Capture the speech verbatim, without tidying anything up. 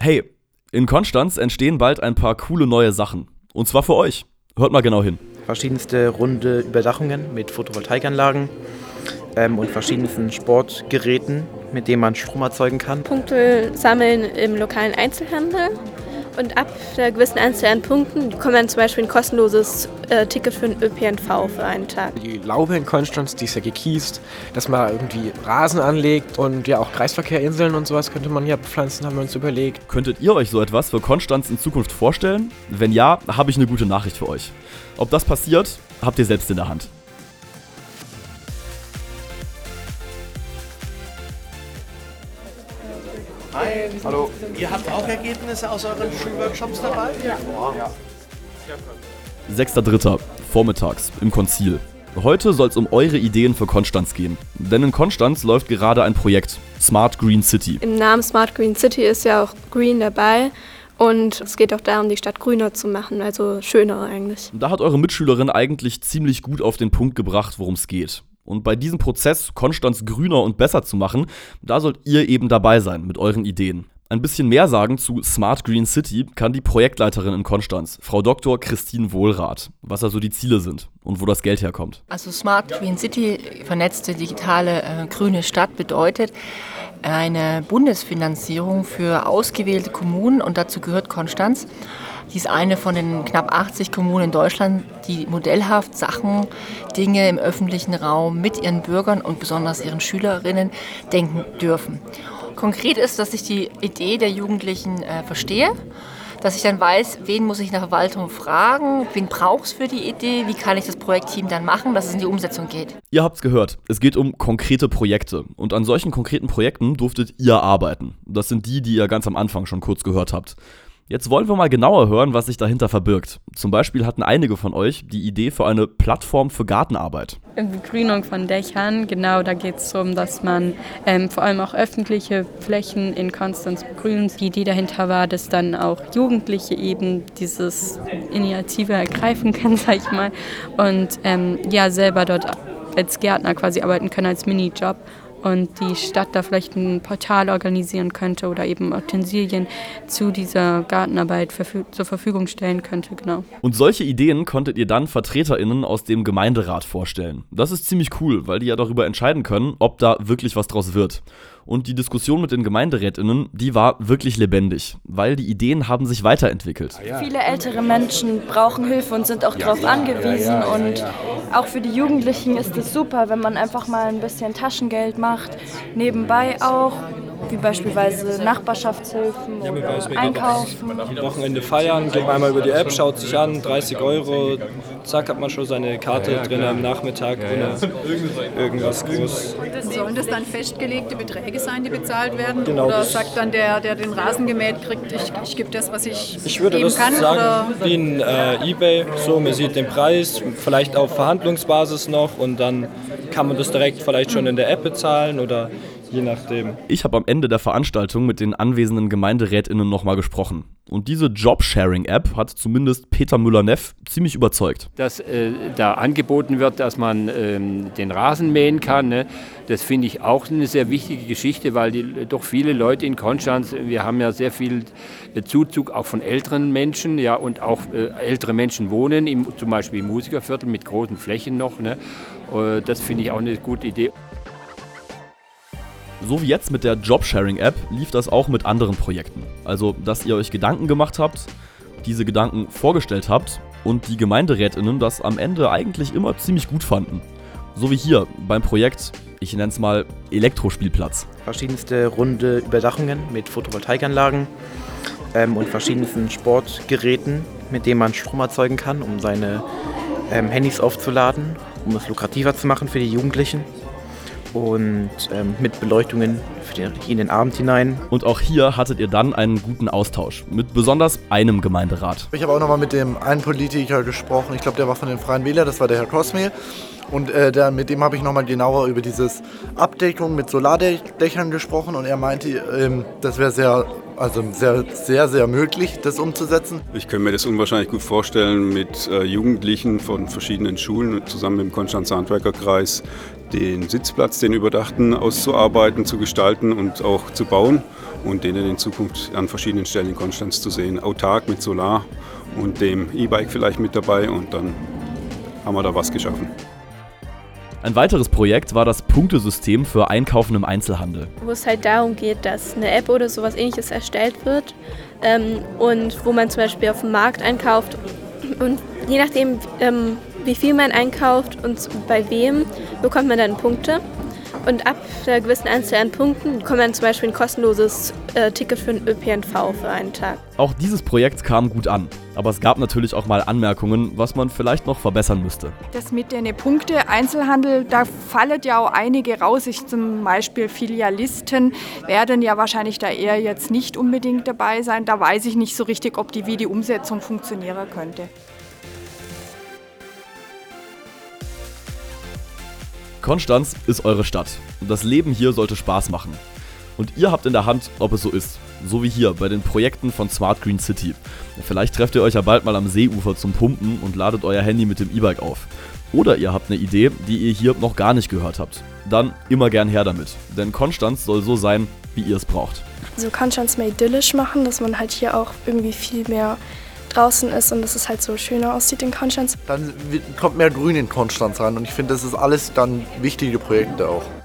Hey, in Konstanz entstehen bald ein paar coole neue Sachen. Und zwar für euch. Hört mal genau hin. Verschiedenste runde Überdachungen mit Photovoltaikanlagen ähm, und verschiedensten Sportgeräten, mit denen man Strom erzeugen kann. Punkte sammeln im lokalen Einzelhandel. Und ab einer gewissen Anzahl an Punkten kommt dann zum Beispiel ein kostenloses äh, Ticket für den Ö P N V für einen Tag. Die Laube in Konstanz, die ist ja gekiest, dass man irgendwie Rasen anlegt und ja auch Kreisverkehrinseln und sowas könnte man ja bepflanzen, haben wir uns überlegt. Könntet ihr euch so etwas für Konstanz in Zukunft vorstellen? Wenn ja, habe ich eine gute Nachricht für euch. Ob das passiert, habt ihr selbst in der Hand. Hi. Hallo. Ihr habt auch Ergebnisse aus euren Schulworkshops dabei? Ja. ja. sechster dritter vormittags im Konzil. Heute soll es um eure Ideen für Konstanz gehen. Denn in Konstanz läuft gerade ein Projekt, Smart Green City. Im Namen Smart Green City ist ja auch Green dabei. Und es geht auch darum, die Stadt grüner zu machen, also schöner eigentlich. Da hat eure Mitschülerin eigentlich ziemlich gut auf den Punkt gebracht, worum es geht. Und bei diesem Prozess, Konstanz grüner und besser zu machen, da sollt ihr eben dabei sein mit euren Ideen. Ein bisschen mehr sagen zu Smart Green City kann die Projektleiterin in Konstanz, Frau Doktor Christine Wohlrath, was also die Ziele sind und wo das Geld herkommt. Also Smart Green City, vernetzte digitale äh, grüne Stadt, bedeutet eine Bundesfinanzierung für ausgewählte Kommunen und dazu gehört Konstanz. Die ist eine von den knapp achtzig Kommunen in Deutschland, die modellhaft Sachen, Dinge im öffentlichen Raum mit ihren Bürgern und besonders ihren Schülerinnen denken dürfen. Konkret ist, dass ich die Idee der Jugendlichen äh, verstehe, dass ich dann weiß, wen muss ich in der Verwaltung fragen, wen braucht es für die Idee, wie kann ich das Projektteam dann machen, dass es in die Umsetzung geht. Ihr habt's gehört, es geht um konkrete Projekte und an solchen konkreten Projekten durftet ihr arbeiten. Das sind die, die ihr ganz am Anfang schon kurz gehört habt. Jetzt wollen wir mal genauer hören, was sich dahinter verbirgt. Zum Beispiel hatten einige von euch die Idee für eine Plattform für Gartenarbeit. Begrünung von Dächern, genau, da geht es darum, dass man ähm, vor allem auch öffentliche Flächen in Konstanz begrünt. Die Idee dahinter war, dass dann auch Jugendliche eben dieses Initiative ergreifen können, sag ich mal, und ähm, ja selber dort als Gärtner quasi arbeiten können, als Minijob. Und die Stadt da vielleicht ein Portal organisieren könnte oder eben Utensilien zu dieser Gartenarbeit verfü- zur Verfügung stellen könnte, genau. Und solche Ideen konntet ihr dann VertreterInnen aus dem Gemeinderat vorstellen. Das ist ziemlich cool, weil die ja darüber entscheiden können, ob da wirklich was draus wird. Und die Diskussion mit den GemeinderätInnen, die war wirklich lebendig, weil die Ideen haben sich weiterentwickelt. Viele ältere Menschen brauchen Hilfe und sind auch darauf angewiesen. Und auch für die Jugendlichen ist es super, wenn man einfach mal ein bisschen Taschengeld macht, nebenbei auch, wie beispielsweise Nachbarschaftshilfen Ja, oder weiß, Einkaufen. Am Wochenende feiern, geht man einmal über die App, schaut sich an, dreißig Euro, zack, hat man schon seine Karte ja, drin am Nachmittag, ohne irgendwas groß. Sollen das dann festgelegte Beträge sein, die bezahlt werden? Genau, oder das sagt dann der, der den Rasen gemäht kriegt, ich, ich gebe das, was ich, ich würde geben das kann? sagen, oder? wie ein äh, eBay, so, man sieht den Preis, vielleicht auf Verhandlungsbasis noch und dann kann man das direkt vielleicht schon in der App bezahlen oder je nachdem. Ich habe am Ende der Veranstaltung mit den anwesenden GemeinderätInnen nochmal gesprochen. Und diese Job-Sharing-App hat zumindest Peter Müller-Neff ziemlich überzeugt. Dass äh, da angeboten wird, dass man ähm, den Rasen mähen kann, ne? Das finde ich auch eine sehr wichtige Geschichte, weil die, doch viele Leute in Konstanz, wir haben ja sehr viel äh, Zuzug auch von älteren Menschen, ja, und auch äh, ältere Menschen wohnen, im, zum Beispiel im Musikerviertel mit großen Flächen noch. Ne? Äh, das finde ich auch eine gute Idee. So wie jetzt mit der Jobsharing-App lief das auch mit anderen Projekten. Also, dass ihr euch Gedanken gemacht habt, diese Gedanken vorgestellt habt und die GemeinderätInnen das am Ende eigentlich immer ziemlich gut fanden. So wie hier beim Projekt, ich nenne es mal Elektrospielplatz. Verschiedenste runde Überdachungen mit Photovoltaikanlagen ähm, und verschiedensten Sportgeräten, mit denen man Strom erzeugen kann, um seine ähm, Handys aufzuladen, um es lukrativer zu machen für die Jugendlichen. Und ähm, mit Beleuchtungen für den, in den Abend hinein. Und auch hier hattet ihr dann einen guten Austausch mit besonders einem Gemeinderat. Ich habe auch nochmal mit dem einen Politiker gesprochen, ich glaube, der war von den Freien Wählern, das war der Herr Kosmehl. Und äh, der, mit dem habe ich nochmal genauer über dieses Abdeckung mit Solardächern gesprochen und er meinte, ähm, das wäre sehr, also sehr, sehr, sehr möglich, das umzusetzen. Ich kann mir das unwahrscheinlich gut vorstellen, mit äh, Jugendlichen von verschiedenen Schulen zusammen mit dem Konstanzer Handwerkerkreis den Sitzplatz, den Überdachten auszuarbeiten, zu gestalten und auch zu bauen und denen in Zukunft an verschiedenen Stellen in Konstanz zu sehen. Autark mit Solar und dem E-Bike vielleicht mit dabei und dann haben wir da was geschaffen. Ein weiteres Projekt war das Punktesystem für Einkaufen im Einzelhandel. Wo es halt darum geht, dass eine App oder sowas Ähnliches erstellt wird ähm, und wo man zum Beispiel auf dem Markt einkauft und je nachdem, ähm, wie viel man einkauft und bei wem, bekommt man dann Punkte. Und ab einer gewissen Anzahl an Punkten bekommt man zum Beispiel ein kostenloses äh, Ticket für den Ö P N V für einen Tag. Auch dieses Projekt kam gut an. Aber es gab natürlich auch mal Anmerkungen, was man vielleicht noch verbessern müsste. Das mit den Punkten Einzelhandel, da fallen ja auch einige raus. Ich zum Beispiel Filialisten werden ja wahrscheinlich da eher jetzt nicht unbedingt dabei sein. Da weiß ich nicht so richtig, ob die, wie die Umsetzung funktionieren könnte. Konstanz ist eure Stadt und das Leben hier sollte Spaß machen. Und ihr habt in der Hand, ob es so ist. So wie hier bei den Projekten von Smart Green City. Vielleicht trefft ihr euch ja bald mal am Seeufer zum Pumpen und ladet euer Handy mit dem E-Bike auf. Oder ihr habt eine Idee, die ihr hier noch gar nicht gehört habt. Dann immer gern her damit. Denn Konstanz soll so sein, wie ihr es braucht. So Konstanz mehr idyllisch machen, dass man halt hier auch irgendwie viel mehr draußen ist und dass es halt so schöner aussieht in Konstanz. Dann kommt mehr Grün in Konstanz rein und ich finde, das ist alles dann wichtige Projekte auch.